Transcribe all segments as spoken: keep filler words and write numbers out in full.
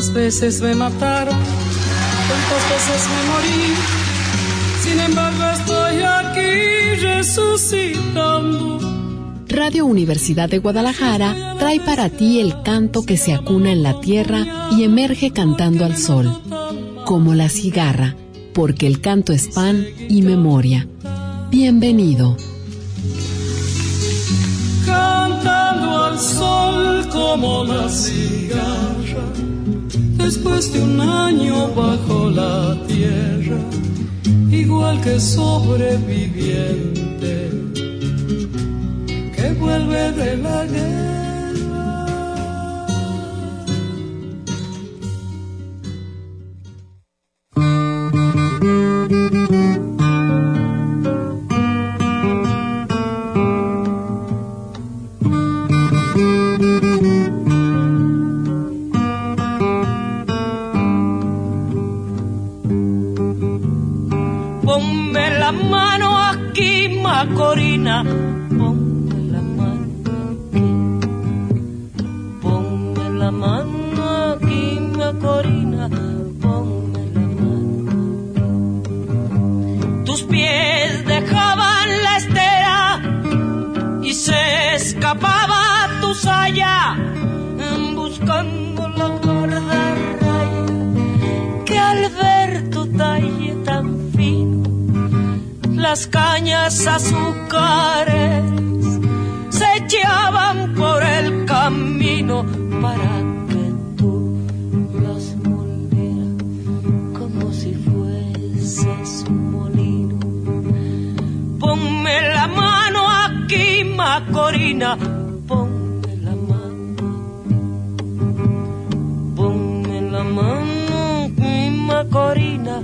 Cuántas veces me mataron, cuántas veces me morí, sin embargo estoy aquí resucitando. Radio Universidad de Guadalajara trae para ti el canto que se acuna en la tierra y emerge cantando al sol, como la cigarra, porque el canto es pan y memoria. Bienvenido. Cantando al sol como la cigarra, después de un año bajo la tierra, igual que sobreviviente que vuelve de la guerra. Ponme la mano aquí, Macorina. Ponme la mano aquí. Ponme la mano aquí, Macorina. Ponme la mano aquí. Tus pies dejaban la estera y se escapaba tu saya, buscando la gorda raya que al ver tu talle tan fino, las cañas azúcares se echaban por el camino para que tú las molieras como si fueses un molino. Ponme la mano aquí, Macorina. Ponme la mano. Ponme la mano aquí, Macorina.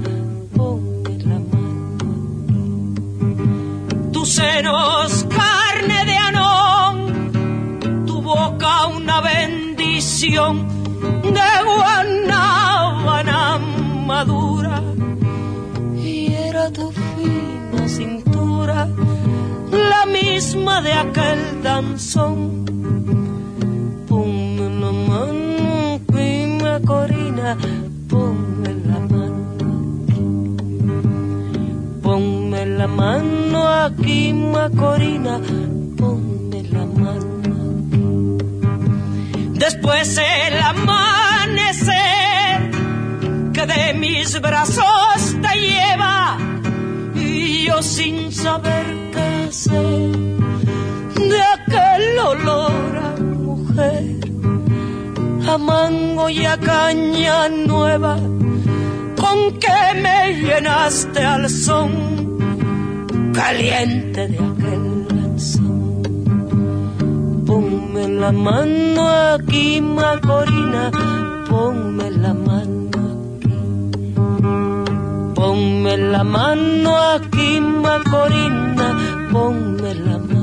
Tus senos carne de anón, tu boca una bendición de guanábana madura, y era tu fina cintura la misma de aquel danzón. Ponme la mano aquí, Macorina, ponme la mano aquí. Ponme la mano aquí, Macorina, ponme la mano aquí. Después el amanecer que de mis brazos te lleva, y yo sin saber qué hacer de aquel olor a mujer, a mango y a caña nueva, con que me llenaste al son caliente de aquel lanzón. Ponme la mano aquí, Macorina, ponme la mano aquí. Ponme la mano aquí, Macorina, ponme la mano aquí.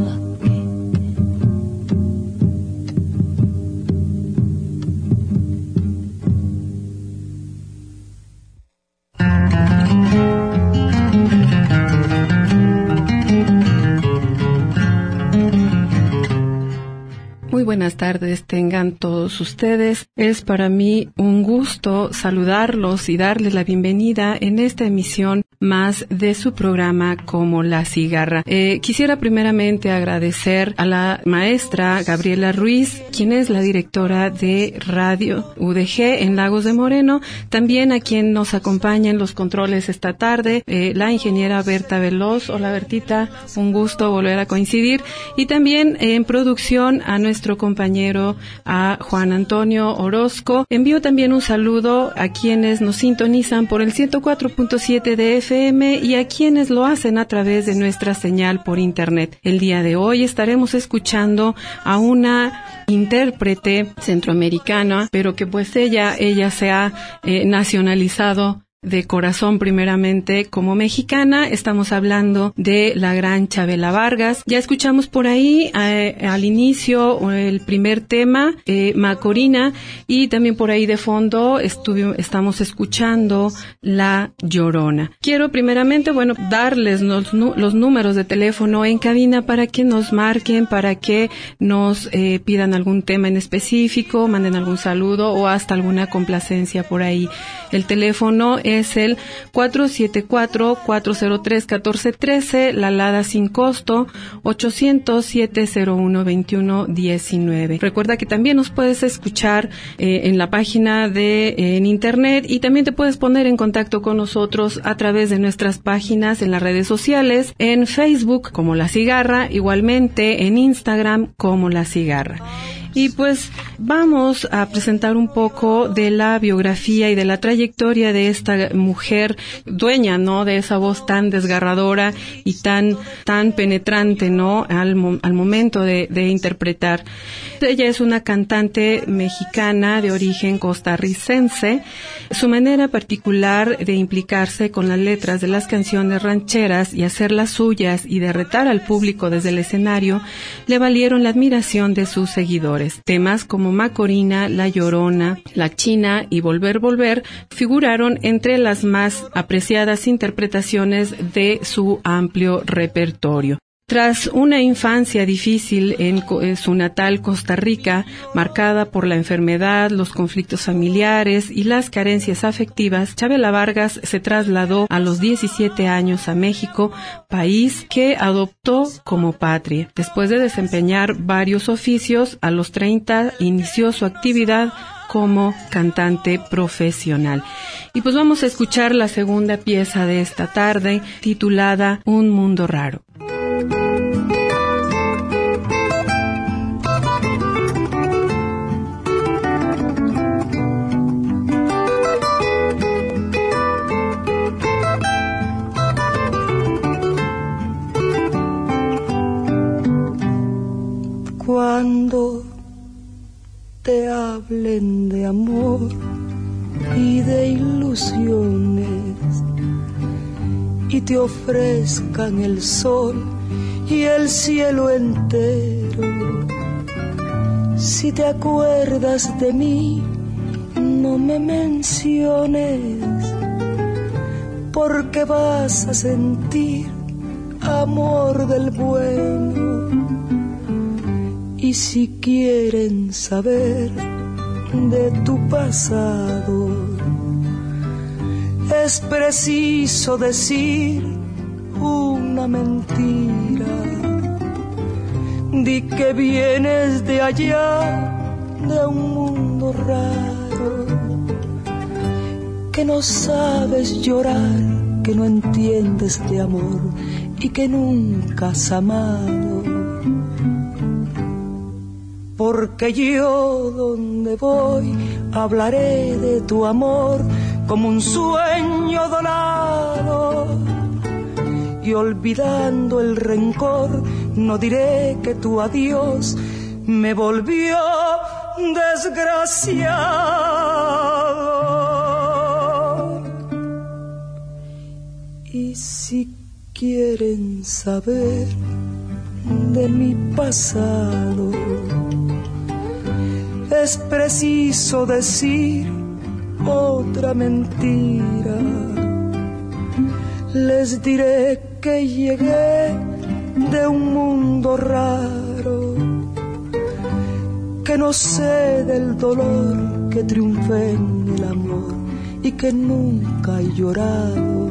Muy buenas tardes tengan todos ustedes. Es para mí un gusto saludarlos y darles la bienvenida en esta emisión más de su programa Como la Cigarra. Eh, quisiera primeramente agradecer a la maestra Gabriela Ruiz, quien es la directora de Radio U D G en Lagos de Moreno, también a quien nos acompaña en los controles esta tarde, eh, la ingeniera Berta Veloz. Hola Bertita, un gusto volver a coincidir, y también eh, en producción a nuestro compañero, a Juan Antonio Orozco. Envío también un saludo a quienes nos sintonizan por el ciento cuatro punto siete de F M y a quienes lo hacen a través de nuestra señal por internet. El día de hoy estaremos escuchando a una intérprete centroamericana, pero que pues ella, ella se ha eh, nacionalizado de corazón primeramente como mexicana. Estamos hablando de la gran Chavela Vargas. Ya escuchamos por ahí eh, al inicio el primer tema, eh, Macorina, y también por ahí de fondo estuvi- estamos escuchando La Llorona. Quiero primeramente, bueno, darles los, los números de teléfono en cabina para que nos marquen, para que nos eh, pidan algún tema en específico, manden algún saludo o hasta alguna complacencia por ahí. El teléfono es el cuatro siete cuatro, cuatro cero tres, uno cuatro uno tres, la alada sin costo, ochocientos, siete cero uno, veintiuno diecinueve. Recuerda que también nos puedes escuchar eh, en la página de eh, en internet, y también te puedes poner en contacto con nosotros a través de nuestras páginas en las redes sociales, en Facebook como La Cigarra, igualmente en Instagram como La Cigarra. Y pues vamos a presentar un poco de la biografía y de la trayectoria de esta mujer dueña, ¿no?, de esa voz tan desgarradora y tan tan penetrante, ¿no?, al, mo- al momento de, de interpretar. Ella es una cantante mexicana de origen costarricense. Su manera particular de implicarse con las letras de las canciones rancheras y hacerlas suyas y de retar al público desde el escenario le valieron la admiración de sus seguidores. Temas como Macorina, La Llorona, La China y Volver, Volver figuraron entre las más apreciadas interpretaciones de su amplio repertorio. Tras una infancia difícil en, en su natal Costa Rica, marcada por la enfermedad, los conflictos familiares y las carencias afectivas, Chavela Vargas se trasladó a los diecisiete años a México, país que adoptó como patria. Después de desempeñar varios oficios, a los treinta inició su actividad como cantante profesional. Y pues vamos a escuchar la segunda pieza de esta tarde, titulada Un Mundo Raro. Cuando te hablen de amor y de ilusiones y te ofrezcan el sol y el cielo entero, si te acuerdas de mí, no me menciones, porque vas a sentir amor del bueno. Y si quieren saber de tu pasado, es preciso decir una mentira. Di que vienes de allá, de un mundo raro, que no sabes llorar, que no entiendes de amor y que nunca has amado. Porque yo donde voy hablaré de tu amor como un sueño dorado, y olvidando el rencor no diré que tu adiós me volvió desgraciado. Y si quieren saber de mi pasado, es preciso decir otra mentira. Les diré que llegué de un mundo raro, que no sé del dolor, que triunfé en el amor y que nunca he llorado.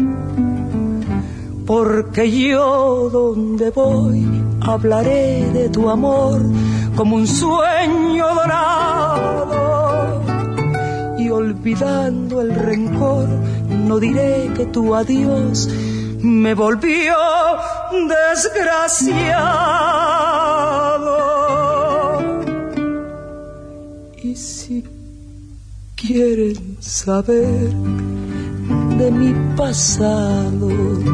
Porque yo donde voy hablaré de tu amor como un sueño dorado, y olvidando el rencor no diré que tu adiós me volvió desgraciado. Y si quieren saber de mi pasado,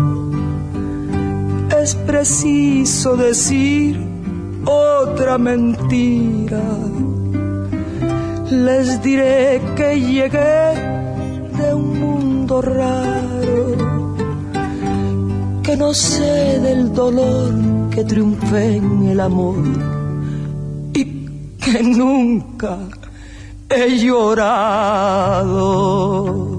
es preciso decir otra mentira. Les diré que llegué de un mundo mundo raro, que no sé del dolor que triunfé en el amor y que nunca he llorado.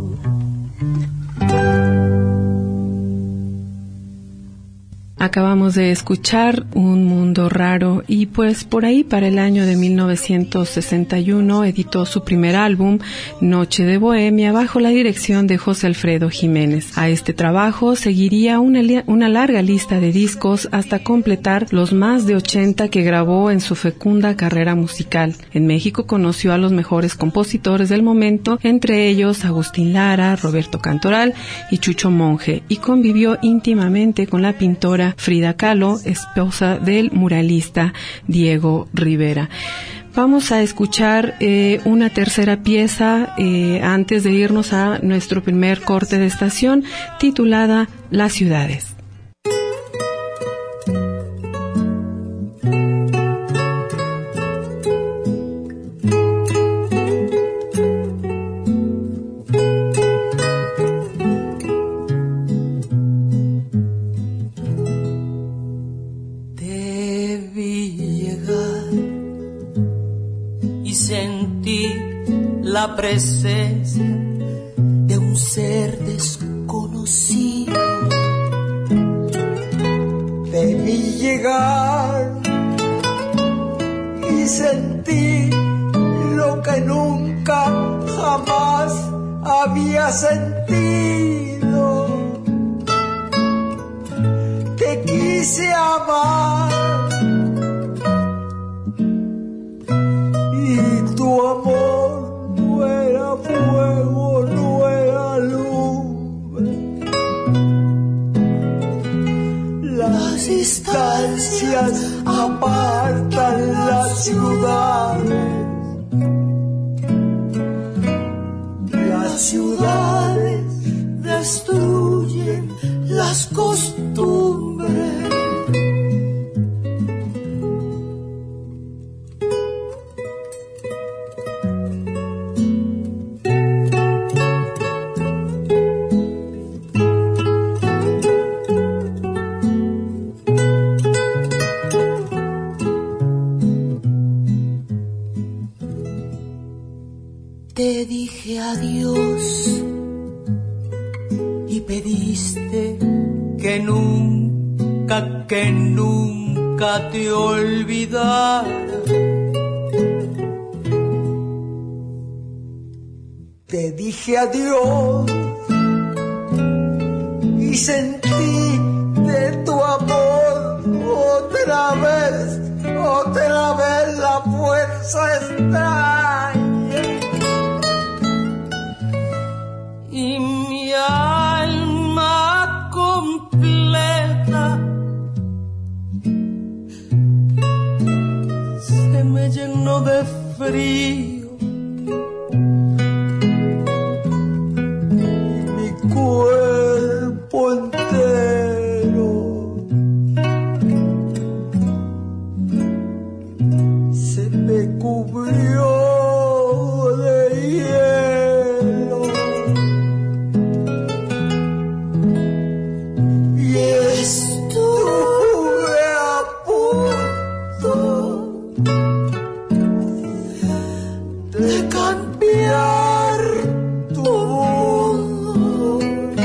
Acabamos de escuchar Un Mundo Raro y pues por ahí para el año de mil novecientos sesenta y uno editó su primer álbum, Noche de Bohemia, bajo la dirección de José Alfredo Jiménez. A este trabajo seguiría una, una larga lista de discos hasta completar los más de ochenta que grabó en su fecunda carrera musical. En México conoció a los mejores compositores del momento, entre ellos Agustín Lara, Roberto Cantoral y Chucho Monge, y convivió íntimamente con la pintora Frida Kahlo, esposa del muralista Diego Rivera. Vamos a escuchar eh, una tercera pieza eh, antes de irnos a nuestro primer corte de estación, titulada Las ciudades. La presencia de un ser desconocido. Te vi llegar y sentí lo que nunca jamás había sentido. Te quise amar y tu amor fuego, no era lumbre. Las distancias apartan las ciudades. Las ciudades destruyen las costumbres. Te dije adiós y pediste que nunca, que nunca te olvidara. Te dije adiós y sentí de tu amor otra vez, otra vez la fuerza extraña. Y mi alma completa se me llenó de frío. Y mi cuerpo entero se me cubrió de hielo. Estuve a punto de cambiar tu mundo,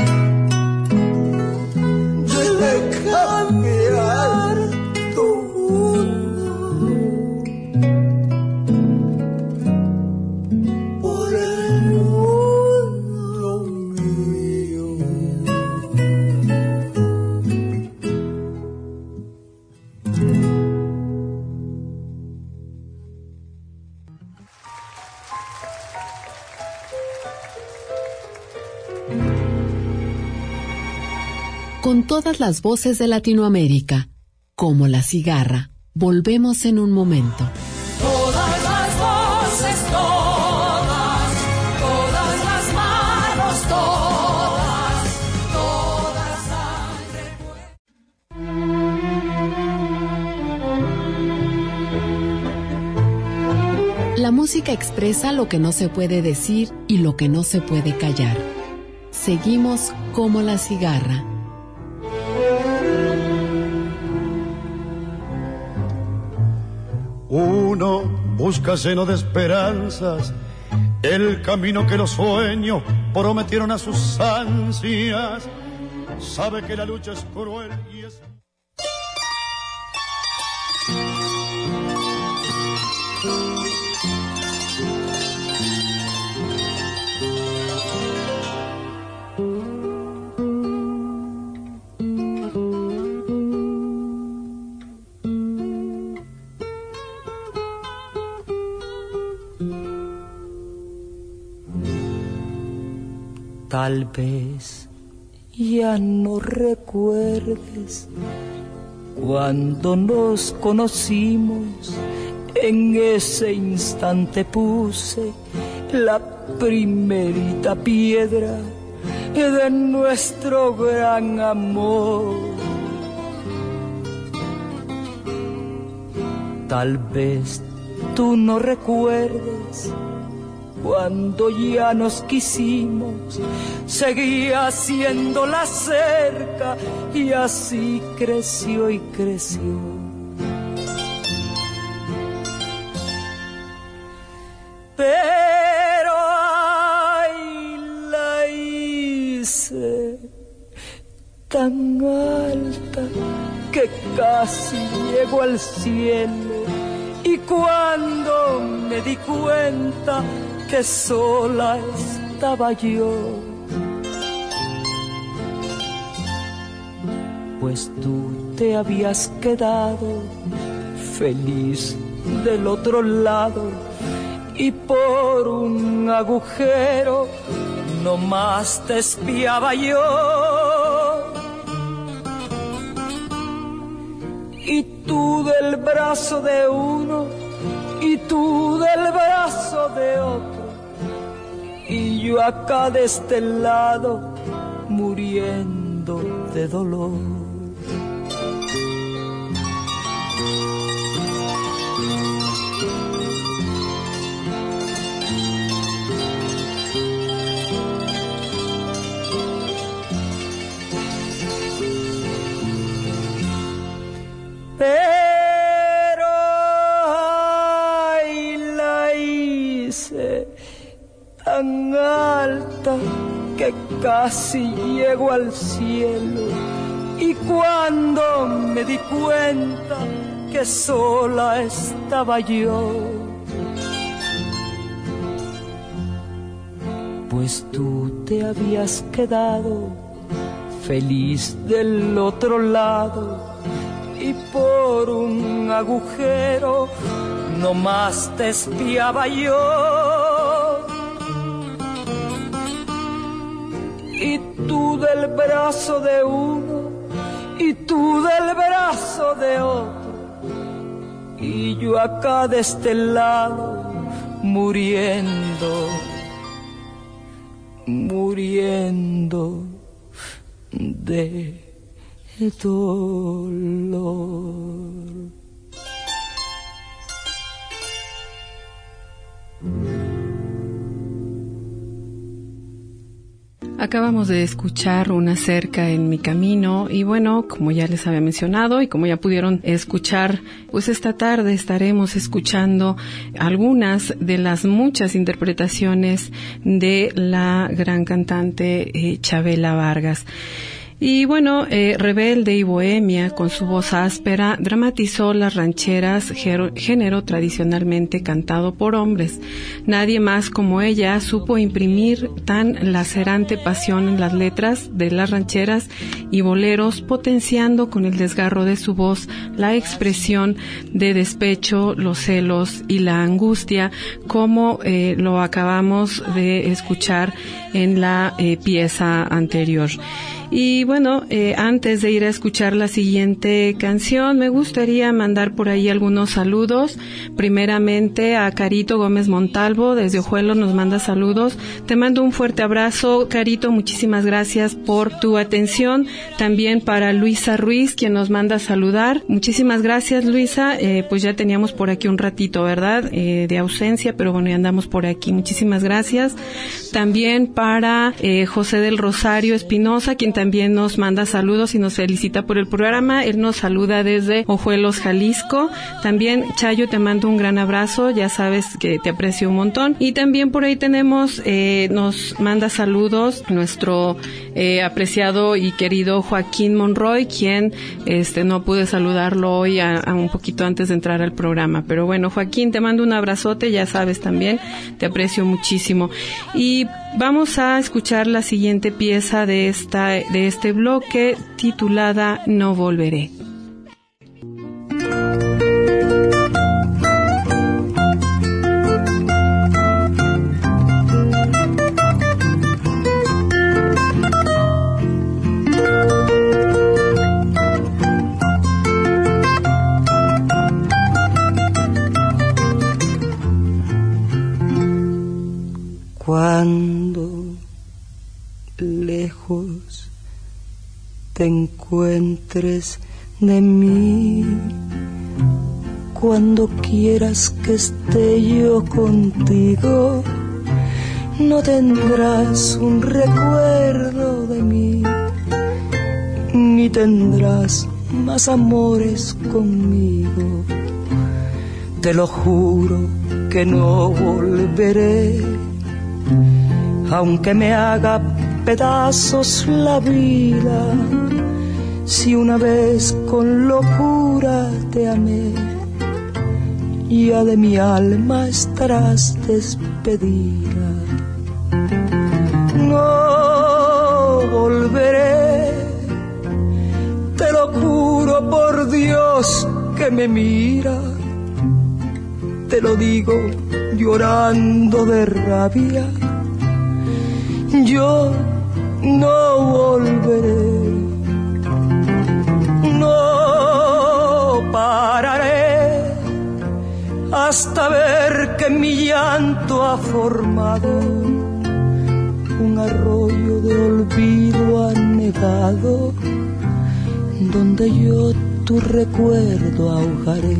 de cambiar tu mundo por el mundo mío. Con todas las voces de Latinoamérica, como La Cigarra, volvemos en un momento. Todas las voces, todas, todas las manos, todas, toda sangre. La música expresa lo que no se puede decir y lo que no se puede callar. seguimos como la cigarra. Uno busca lleno de esperanzas el camino que los sueños prometieron a sus ansias. Sabe que la lucha es cruel y es... Tal vez ya no recuerdes cuando nos conocimos, en ese instante puse la primerita piedra de nuestro gran amor. Tal vez tú no recuerdes cuando ya nos quisimos, seguía siendo la cerca y así creció y creció. Pero ay, la hice tan alta que casi llego al cielo, y cuando me di cuenta que sola estaba yo, pues tú te habías quedado feliz del otro lado, y por un agujero nomás te espiaba yo. Y tú del brazo de uno y tú del brazo de otro, y yo acá de este lado muriendo de dolor. Pero ay, la hice tan alta que casi llego al cielo, y cuando me di cuenta que sola estaba yo, pues tú te habías quedado feliz del otro lado, y por un agujero nomás te espiaba yo. Y tú del brazo de uno y tú del brazo de otro, y yo acá de este lado muriendo, muriendo de dolor. Acabamos de escuchar Una cerca en mi camino, y bueno, como ya les había mencionado y como ya pudieron escuchar, pues esta tarde estaremos escuchando algunas de las muchas interpretaciones de la gran cantante eh, Chavela Vargas. Y bueno, eh, Rebelde y Bohemia, con su voz áspera, dramatizó las rancheras, género tradicionalmente cantado por hombres. Nadie más como ella supo imprimir tan lacerante pasión en las letras de las rancheras y boleros, potenciando con el desgarro de su voz la expresión de despecho, los celos y la angustia, como eh, lo acabamos de escuchar en la eh, pieza anterior. Y bueno, eh, antes de ir a escuchar la siguiente canción, me gustaría mandar por ahí algunos saludos. Primeramente a Carito Gómez Montalvo, desde Ojuelo nos manda saludos. Te mando un fuerte abrazo, Carito, muchísimas gracias por tu atención. También para Luisa Ruiz, quien nos manda a saludar. Muchísimas gracias, Luisa. Eh, pues ya teníamos por aquí un ratito, ¿verdad? Eh, de ausencia, pero bueno, ya andamos por aquí. Muchísimas gracias. También para eh, José del Rosario Espinosa, quien también nos manda saludos y nos felicita por el programa. Él nos saluda desde Ojuelos, Jalisco. También, Chayo, te mando un gran abrazo. Ya sabes que te aprecio un montón. Y también por ahí tenemos, eh, nos manda saludos nuestro eh, apreciado y querido Joaquín Monroy, quien este no pude saludarlo hoy a, a un poquito antes de entrar al programa. Pero bueno, Joaquín, te mando un abrazote, ya sabes también, te aprecio muchísimo. Y vamos a escuchar la siguiente pieza de esta de este bloque, titulada No Volveré. Cuando lejos te encuentres de mí, cuando quieras que esté yo contigo, no tendrás un recuerdo de mí, ni tendrás más amores conmigo. Te lo juro que no volveré, aunque me haga pedazos la vida. Si una vez con locura te amé, ya de mi alma estarás despedida. No volveré, te lo juro por Dios que me mira, te lo digo llorando de rabia. Yo no volveré, no pararé hasta ver que mi llanto ha formado un arroyo de olvido anegado, donde yo tu recuerdo ahogaré.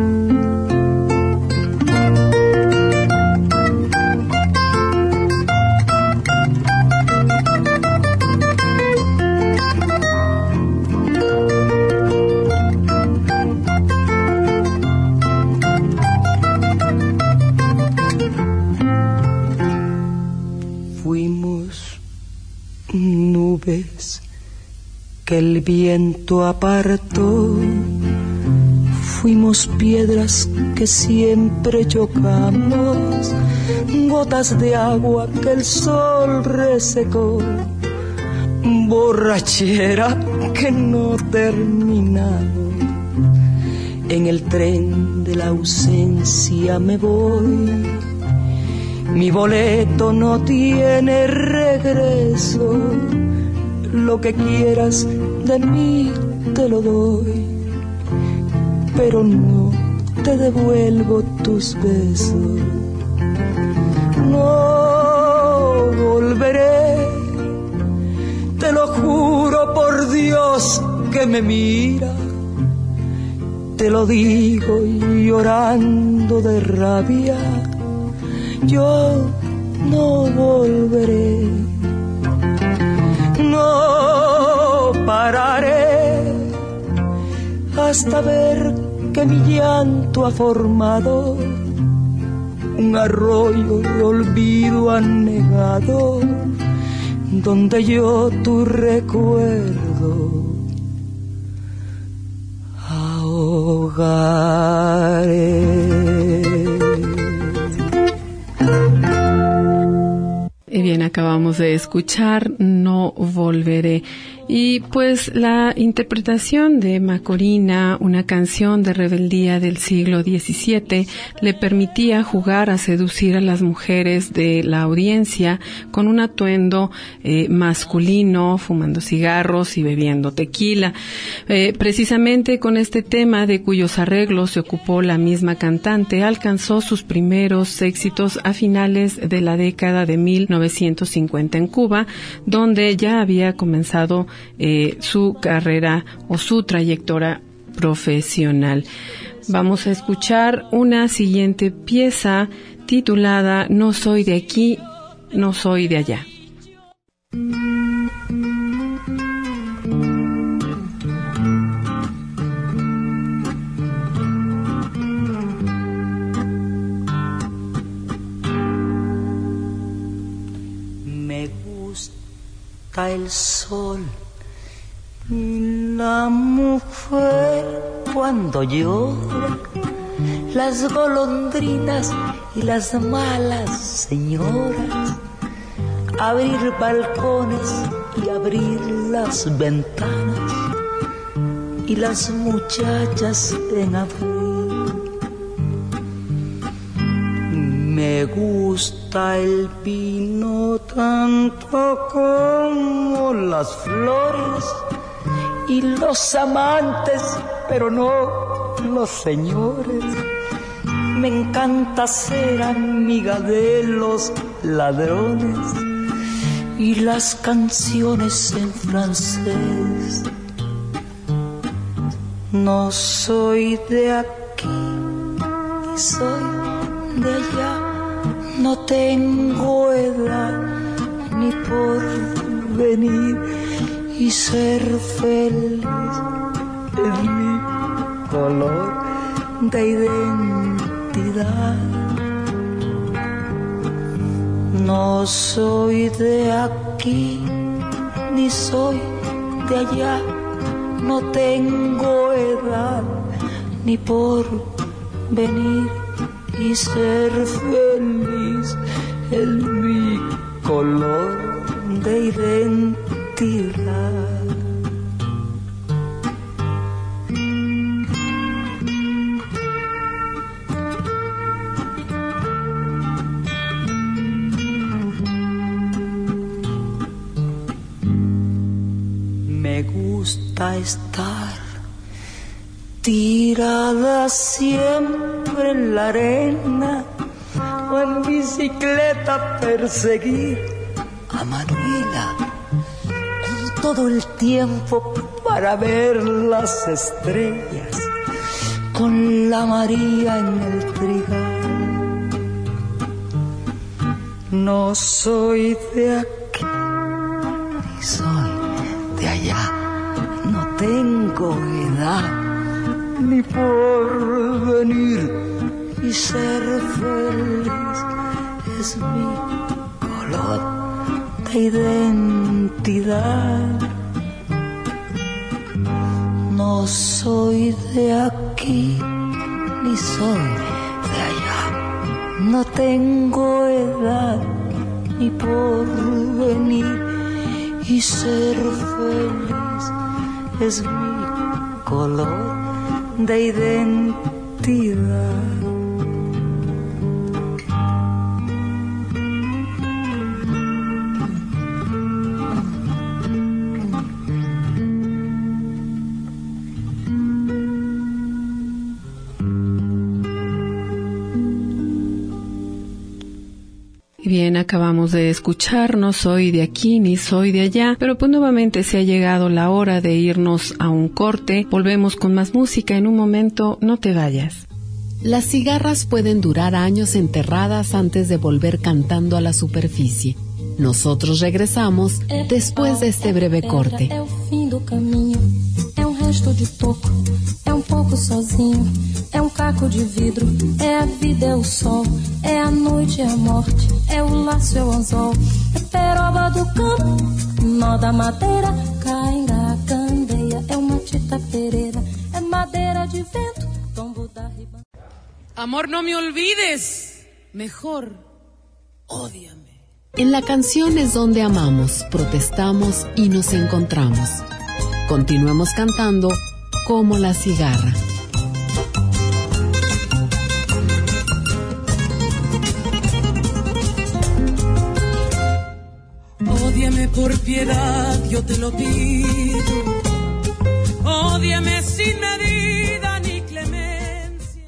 Que el viento apartó, fuimos piedras que siempre chocamos, gotas de agua que el sol resecó, borrachera que no terminamos. En el tren de la ausencia me voy, mi boleto no tiene regreso. Lo que quieras de mí te lo doy, pero no te devuelvo tus besos. No volveré, te lo juro por Dios que me mira, te lo digo llorando de rabia. Yo no volveré, no pararé hasta ver que mi llanto ha formado un arroyo de olvido anegado, donde yo tu recuerdo ahogaré. Y bien, acabamos de escuchar No Volveré. Y pues la interpretación de Macorina, una canción de rebeldía del siglo diecisiete, le permitía jugar a seducir a las mujeres de la audiencia con un atuendo eh, masculino, fumando cigarros y bebiendo tequila. Eh, precisamente con este tema, de cuyos arreglos se ocupó la misma cantante, alcanzó sus primeros éxitos a finales de la década de mil novecientos cincuenta en Cuba, donde ya había comenzado eh, su carrera o su trayectoria profesional. Vamos a escuchar una siguiente pieza titulada No soy de aquí, no soy de allá. El sol y la mujer cuando llora, las golondrinas y las malas señoras, abrir balcones y abrir las ventanas, y las muchachas en abril. Me gusta el vino tanto como las flores y los amantes, pero no los señores. Me encanta ser amiga de los ladrones y las canciones en francés. No soy de aquí, soy de allá. No tengo edad ni por venir y ser feliz es mi color de identidad. No soy de aquí ni soy de allá. No tengo edad ni por venir y ser feliz es mi color de identidad. Me gusta estar tirada siempre en la arena o en bicicleta perseguir a Manuela todo el tiempo para ver las estrellas con la María en el trigal. No soy de aquí ni soy de allá. No tengo edad ni por venir y ser feliz es mi color de identidad. No soy de aquí ni soy de allá. No tengo edad ni por venir y ser feliz es mi color de identidad. Bien, acabamos de escuchar No soy de aquí ni soy de allá, pero pues nuevamente se ha llegado la hora de irnos a un corte. Volvemos con más música en un momento, no te vayas. Las cigarras pueden durar años enterradas antes de volver cantando a la superficie. Nosotros regresamos después de este breve corte. É o fim do caminho, é um resto de toco, é um pouco sozinho, é um caco de vidro, é a vida, é o sol, é a noite, é a morte, é o laço, é o anzol, é peroba do campo, nó da madeira, cainga, candeia, é uma tita pereira, é madeira de vento, tombo da riba. Amor, no me olvides, mejor, ódiame. En la canción es donde amamos, protestamos y nos encontramos. Continuemos cantando como la cigarra. Ódiame por piedad, yo te lo pido. Ódiame sin medida ni clemencia.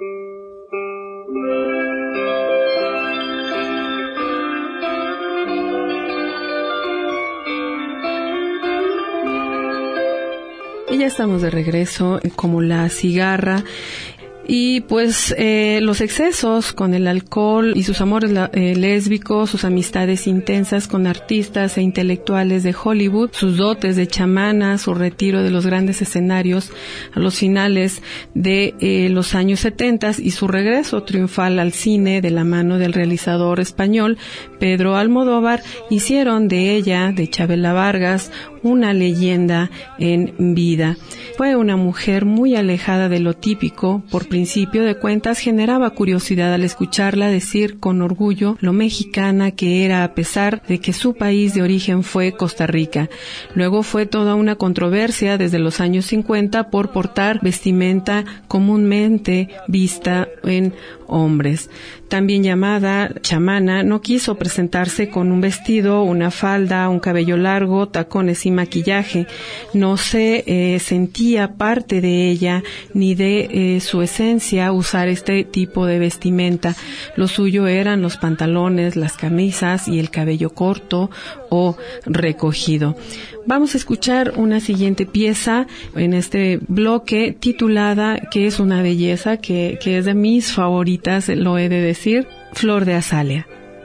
Y ya estamos de regreso como la cigarra. Y pues eh, los excesos con el alcohol y sus amores eh, lésbicos, sus amistades intensas con artistas e intelectuales de Hollywood, sus dotes de chamana, su retiro de los grandes escenarios a los finales de eh, los años setenta y su regreso triunfal al cine de la mano del realizador español Pedro Almodóvar hicieron de ella, de Chabela Vargas, una leyenda en vida. Fue una mujer muy alejada de lo típico. Por principio de cuentas generaba curiosidad al escucharla decir con orgullo lo mexicana que era, a pesar de que su país de origen fue Costa Rica. Luego fue toda una controversia desde los años cincuenta por portar vestimenta comúnmente vista en hombres. También llamada chamana, no quiso presentarse con un vestido, una falda, un cabello largo, tacones y maquillaje. No se eh, sentía parte de ella ni de eh, su esencia usar este tipo de vestimenta. Lo suyo eran los pantalones, las camisas y el cabello corto o recogido. Vamos a escuchar una siguiente pieza en este bloque titulada, que es una belleza, que, que es de mis favoritas, lo he de decir, Flor de Azalea.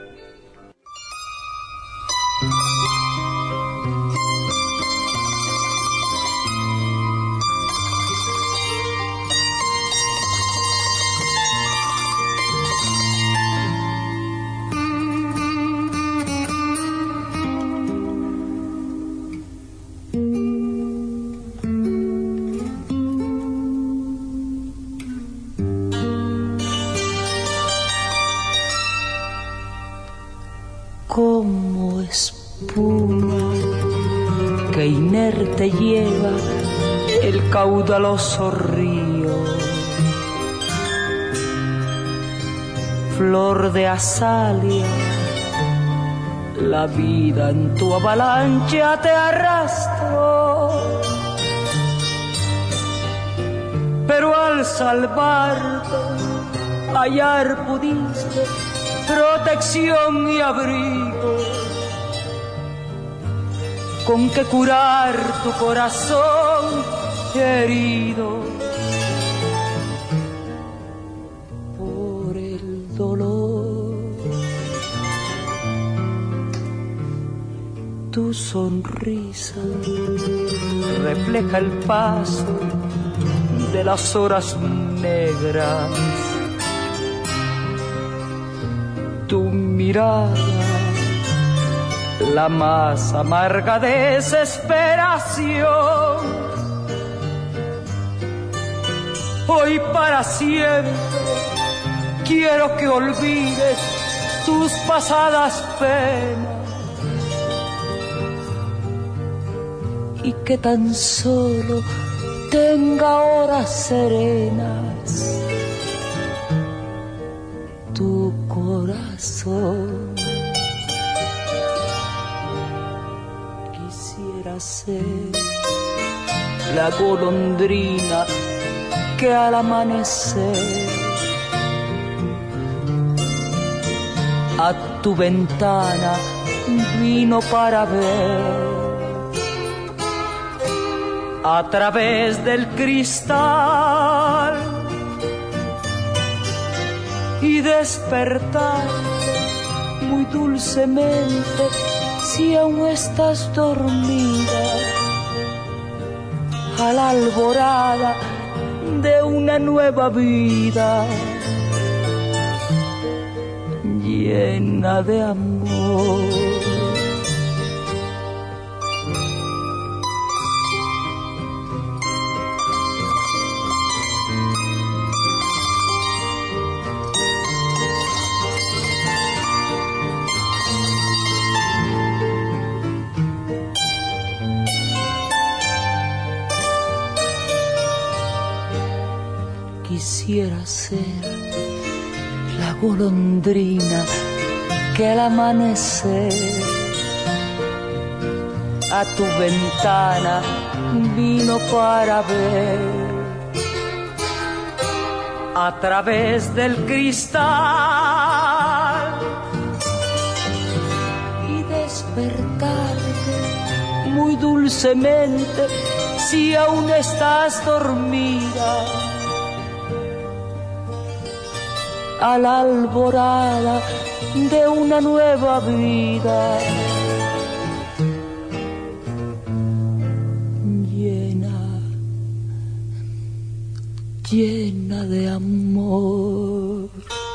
Como espuma que inerte lleva el caudaloso río, flor de azalea, la vida en tu avalancha te arrastró, pero al salvarte hallar pudiste protección y abrigo, con que curar tu corazón herido por el dolor. Tu sonrisa refleja el paso de las horas negras. Tu mirada, la más amarga desesperación. Hoy para siempre quiero que olvides tus pasadas penas y que tan solo tenga horas serenas tu corazón. Quisiera ser la golondrina que al amanecer a tu ventana vino para ver a través del cristal y despertar muy dulcemente si aún estás dormida a la alborada de una nueva vida llena de amor. quisiera ser la golondrina que al amanecer a tu ventana vino para ver a través del cristal y despertarte muy dulcemente si aún estás dormida a la alborada de una nueva vida. Llena de amor.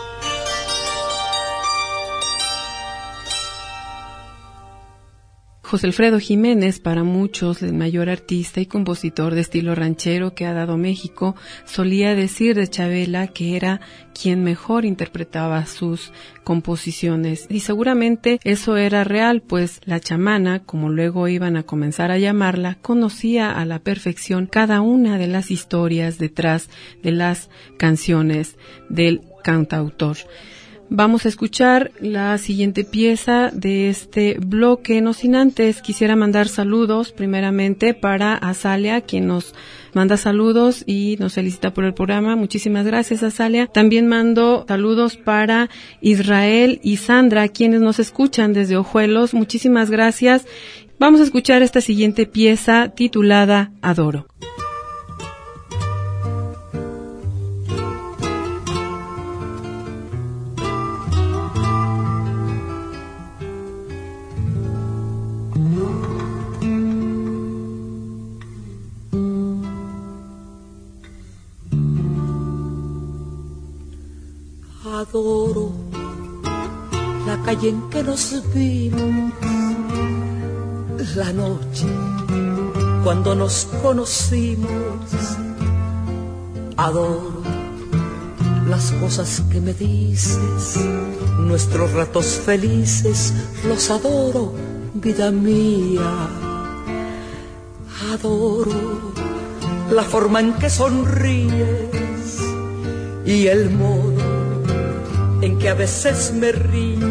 José Alfredo Jiménez, para muchos el mayor artista y compositor de estilo ranchero que ha dado México, solía decir de Chabela que era quien mejor interpretaba sus composiciones. Y seguramente eso era real, pues la chamana, como luego iban a comenzar a llamarla, conocía a la perfección cada una de las historias detrás de las canciones del cantautor. Vamos a escuchar la siguiente pieza de este bloque, no sin antes quisiera mandar saludos primeramente para Azalia, quien nos manda saludos y nos felicita por el programa. Muchísimas gracias, Azalia. También mando saludos para Israel y Sandra, quienes nos escuchan desde Ojuelos. Muchísimas gracias. Vamos a escuchar esta siguiente pieza titulada Adoro. Adoro la calle en que nos vimos, la noche cuando nos conocimos. Adoro las cosas que me dices, nuestros ratos felices, los adoro, vida mía. Adoro la forma en que sonríes y el modo en que a veces me ríes.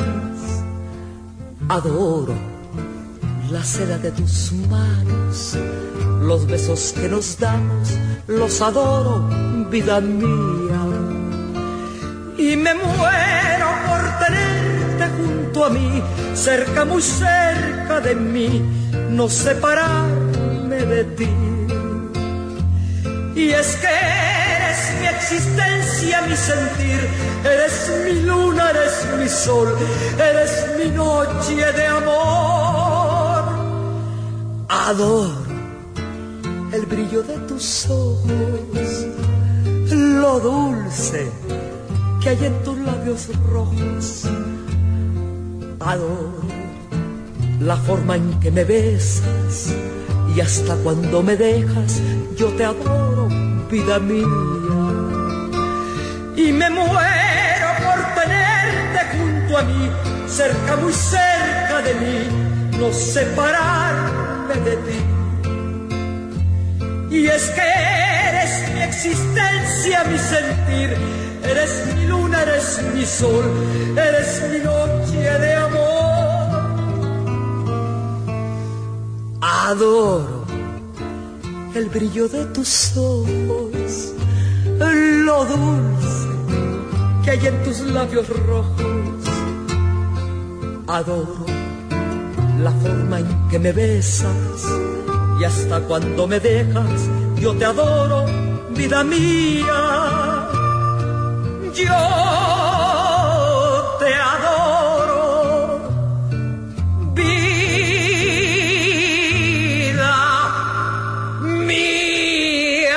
Adoro la seda de tus manos, los besos que nos damos, los adoro, vida mía. Y me muero por tenerte junto a mí, cerca, muy cerca de mí, no separarme de ti. Y es que eres mi existencia, mi sentir, eres mi luna, eres mi sol, eres mi noche de amor. Adoro el brillo de tus ojos, lo dulce que hay en tus labios rojos. Adoro la forma en que me besas y hasta cuando me dejas yo te adoro, vida mía. Y me muero por tenerte junto a mí, cerca, muy cerca de mí, no separarme de ti. Y es que eres mi existencia, mi sentir, eres mi luna, eres mi sol, eres mi noche de amor. Adoro el brillo de tus ojos, lo dulce que hay en tus labios rojos. Adoro la forma en que me besas y hasta cuando me dejas yo te adoro, vida mía. Yo te adoro, vida mía.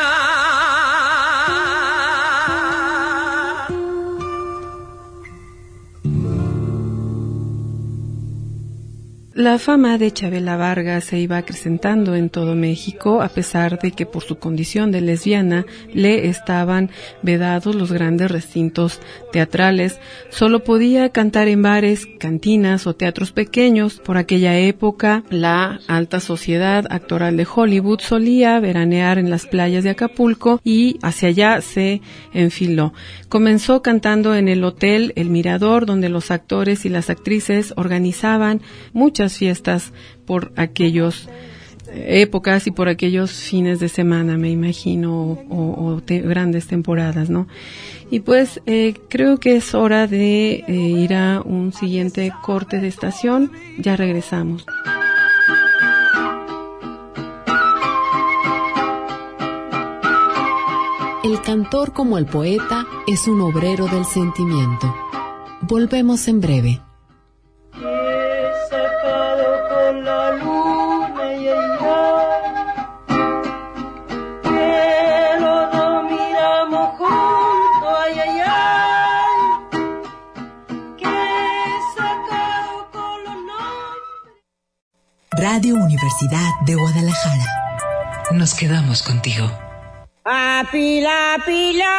La fama de Chavela Vargas se iba acrecentando en todo México, a pesar de que por su condición de lesbiana le estaban vedados los grandes recintos teatrales. Solo podía cantar en bares, cantinas o teatros pequeños. Por aquella época, la alta sociedad actoral de Hollywood solía veranear en las playas de Acapulco y hacia allá se enfiló. Comenzó cantando en el hotel El Mirador, donde los actores y las actrices organizaban muchas fiestas por aquellos épocas y por aquellos fines de semana, me imagino, o, o te, grandes temporadas, ¿no? Y pues eh, creo que es hora de eh, ir a un siguiente corte de estación. Ya regresamos. El cantor, como el poeta, es un obrero del sentimiento. Volvemos en breve. Radio Universidad de Guadalajara. Nos quedamos contigo. A pila, pila,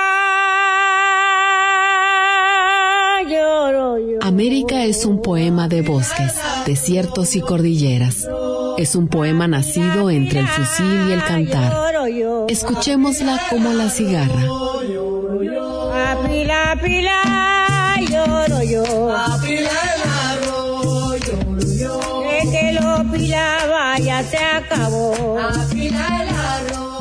lloro, lloro. América es un poema de bosques, desiertos y cordilleras. Es un poema nacido entre el fusil y el cantar. Escuchémosla como la cigarra. A pila, pila, lloro, lloro. A pila el arroz, lloro, lloro. De que lo pilaba ya se acabó. A pila el arroz.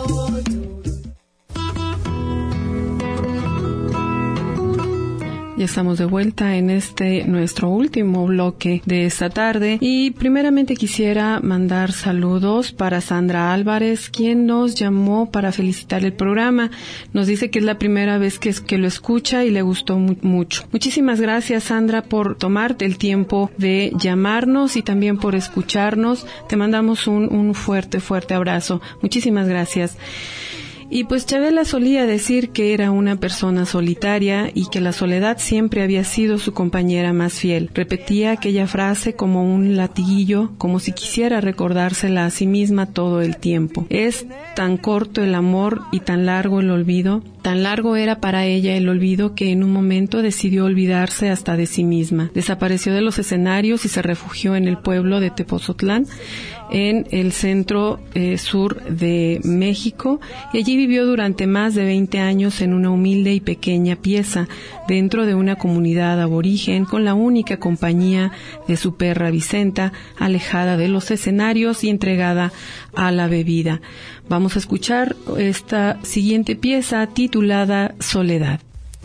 Ya estamos de vuelta en este nuestro último bloque de esta tarde y primeramente quisiera mandar saludos para Sandra Álvarez, quien nos llamó para felicitar el programa. Nos dice que es la primera vez que, que lo escucha y le gustó mu- mucho. Muchísimas gracias, Sandra, por tomarte el tiempo de llamarnos y también por escucharnos. Te mandamos un, un fuerte, fuerte abrazo. Muchísimas gracias. Y pues Chavela solía decir que era una persona solitaria y que la soledad siempre había sido su compañera más fiel. Repetía aquella frase como un latiguillo, como si quisiera recordársela a sí misma todo el tiempo. Es tan corto el amor y tan largo el olvido. Tan largo era para ella el olvido que en un momento decidió olvidarse hasta de sí misma. Desapareció de los escenarios y se refugió en el pueblo de Tepozotlán, en el centro eh, sur de México, y allí vivió durante más de veinte años en una humilde y pequeña pieza dentro de una comunidad aborigen con la única compañía de su perra Vicenta, alejada de los escenarios y entregada a la bebida. Vamos a escuchar esta siguiente pieza titulada Soledad.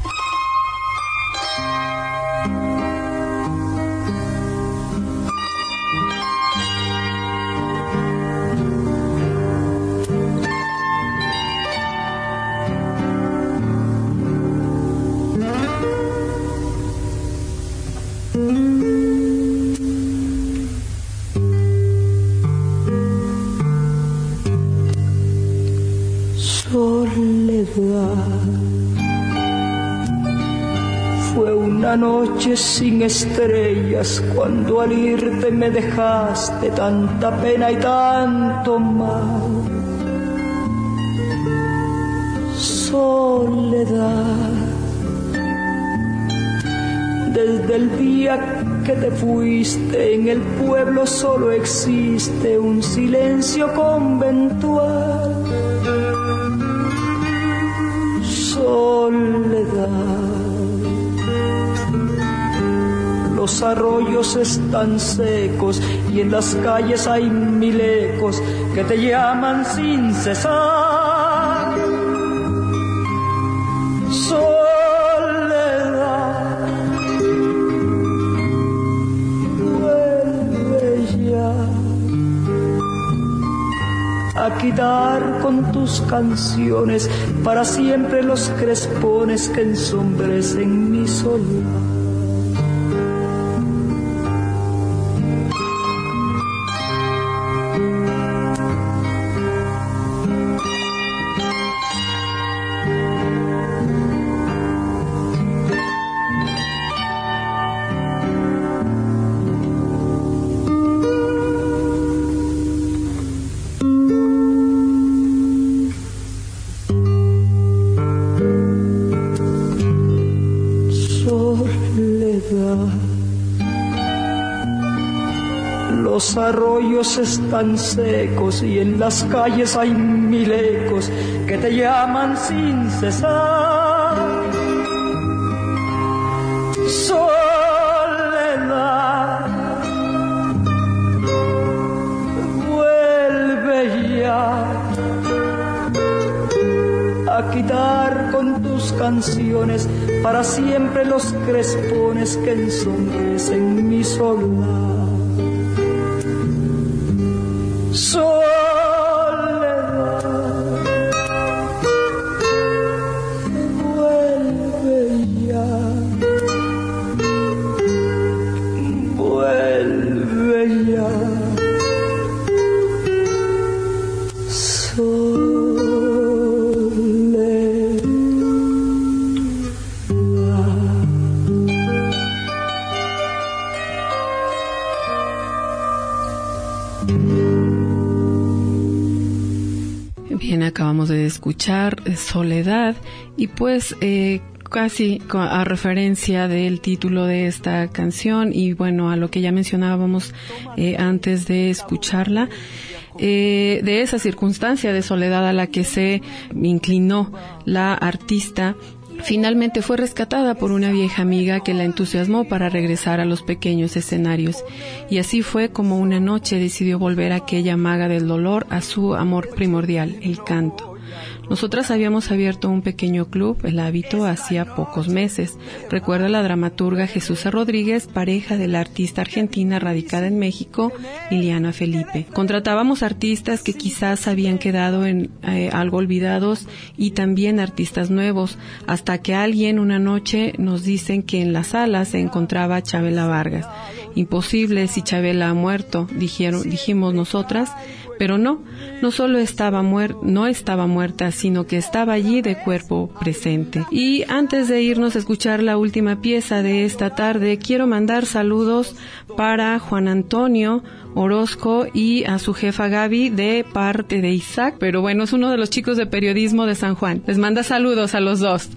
Fue una noche sin estrellas cuando al irte me dejaste tanta pena y tanto mal. Soledad, desde el día que te fuiste en el pueblo solo existe un silencio conventual. Soledad, los arroyos están secos y en las calles hay mil ecos que te llaman sin cesar. Soledad, vuelve ya a quitar con tus canciones para siempre los crespones que ensombrecen mi soledad. soledad. Los arroyos están secos y en las calles hay mil ecos que te llaman sin cesar. Soledad, vuelve ya a quitar con tus canciones para siempre los crespones que ensombrecen mi soledad. Soledad, vuelve ya, vuelve ya, soledad. Bien, acabamos de escuchar Soledad y pues eh, casi a referencia del título de esta canción y bueno, a lo que ya mencionábamos eh, antes de escucharla, eh, de esa circunstancia de soledad a la que se inclinó la artista. Finalmente fue rescatada por una vieja amiga que la entusiasmó para regresar a los pequeños escenarios. Y así fue como una noche decidió volver aquella maga del dolor a su amor primordial, el canto. Nosotras habíamos abierto un pequeño club, El Hábito, hacía pocos meses. Recuerda la dramaturga Jesús Rodríguez, pareja de la artista argentina radicada en México, Liliana Felipe. Contratábamos artistas que quizás habían quedado en eh, algo olvidados y también artistas nuevos, hasta que alguien una noche nos dicen que en la sala se encontraba Chabela Vargas. Imposible si Chabela ha muerto, dijeron, dijimos nosotras. Pero no, no solo estaba muer- no estaba muerta, sino que estaba allí de cuerpo presente. Y antes de irnos a escuchar la última pieza de esta tarde, quiero mandar saludos para Juan Antonio Orozco y a su jefa Gaby de parte de Isaac. Pero bueno, es uno de los chicos de periodismo de San Juan. Les manda saludos a los dos.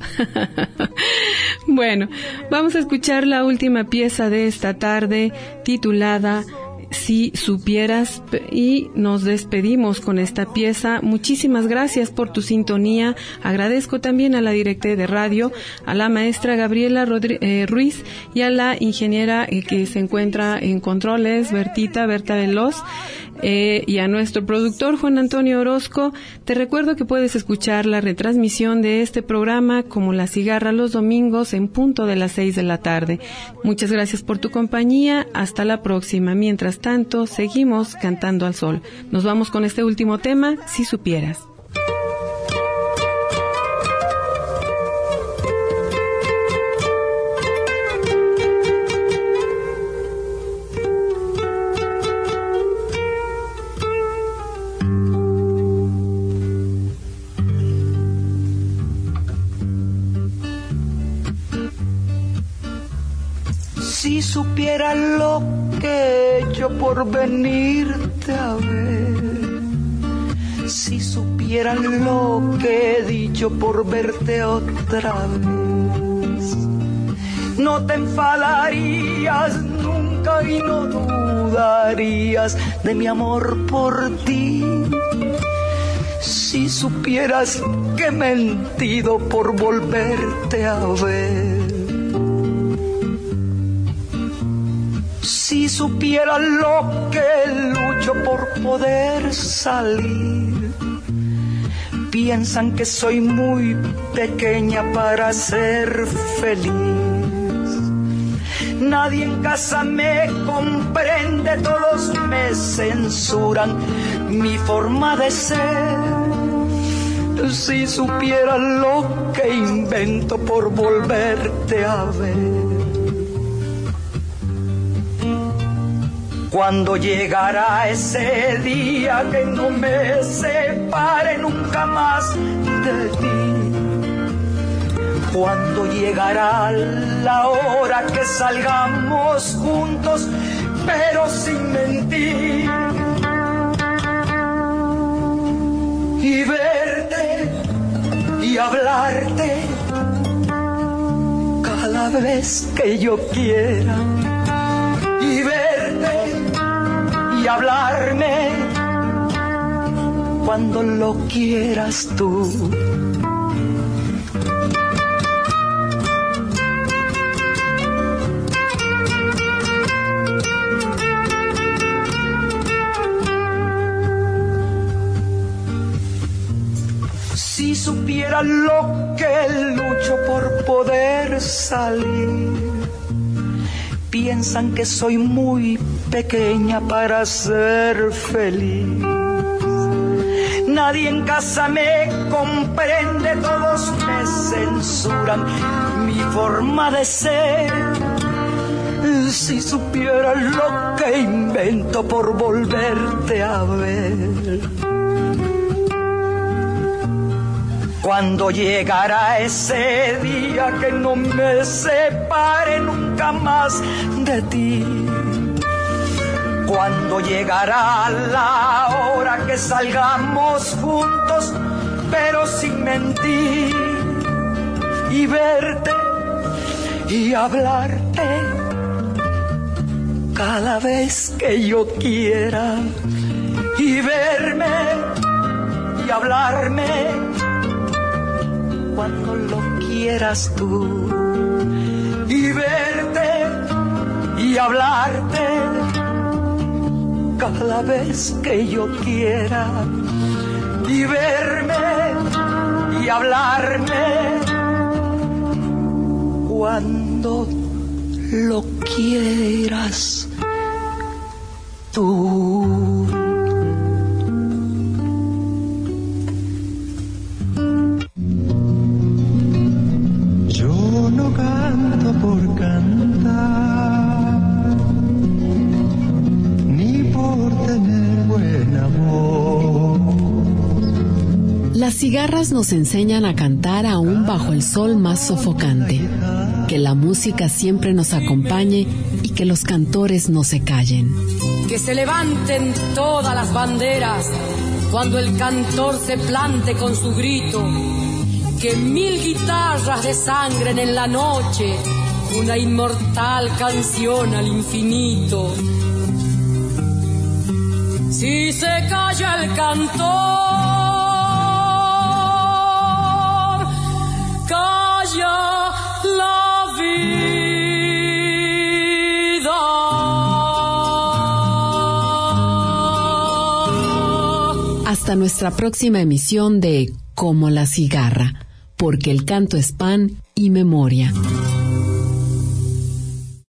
Bueno, vamos a escuchar la última pieza de esta tarde titulada Si supieras, y nos despedimos con esta pieza. Muchísimas gracias por tu sintonía. Agradezco también a la directora de radio, a la maestra Gabriela Rodri- eh, Ruiz y a la ingeniera eh, que se encuentra en controles, Bertita, Berta Veloz, eh, y a nuestro productor Juan Antonio Orozco. Te recuerdo que puedes escuchar la retransmisión de este programa como La Cigarra los domingos en punto de las seis de la tarde. Muchas gracias por tu compañía. Hasta la próxima. Mientras tanto, seguimos cantando al sol. Nos vamos con este último tema, Si supieras. Si supiera lo que he hecho por venirte a ver, si supiera lo que he dicho por verte otra vez, no te enfadarías nunca y no dudarías de mi amor por ti. Si supieras que he mentido por volverte a ver, si supiera lo que lucho por poder salir, piensan que soy muy pequeña para ser feliz. Nadie en casa me comprende, todos me censuran mi forma de ser. Si supiera lo que invento por volverte a ver, cuando llegará ese día que no me separe nunca más de ti, cuando llegará la hora que salgamos juntos, pero sin mentir, y verte y hablarte cada cada vez que yo quiera y verte y hablarme cuando lo quieras tú. Si supiera lo que lucho por poder salir, piensan que soy muy pequeña para ser feliz. Nadie en casa me comprende, todos me censuran mi forma de ser. Si supiera lo que invento por volverte a ver. Cuando llegará ese día que no me separe nunca más de ti. Cuando llegará la hora que salgamos juntos, pero sin mentir, y verte y hablarte cada vez que yo quiera, y verme y hablarme cuando lo quieras tú, y verte y hablarte cada vez que yo quiera, y verme y hablarme cuando lo quieras tú. No canto por cantar, ni por tener buena voz. Las cigarras nos enseñan a cantar aún bajo el sol más sofocante, que la música siempre nos acompañe y que los cantores no se callen. Que se levanten todas las banderas cuando el cantor se plante con su grito. Que mil guitarras desangren en la noche una inmortal canción al infinito. Si se calla el cantor, calla la vida. Hasta nuestra próxima emisión de Como la cigarra, porque el canto es pan y memoria.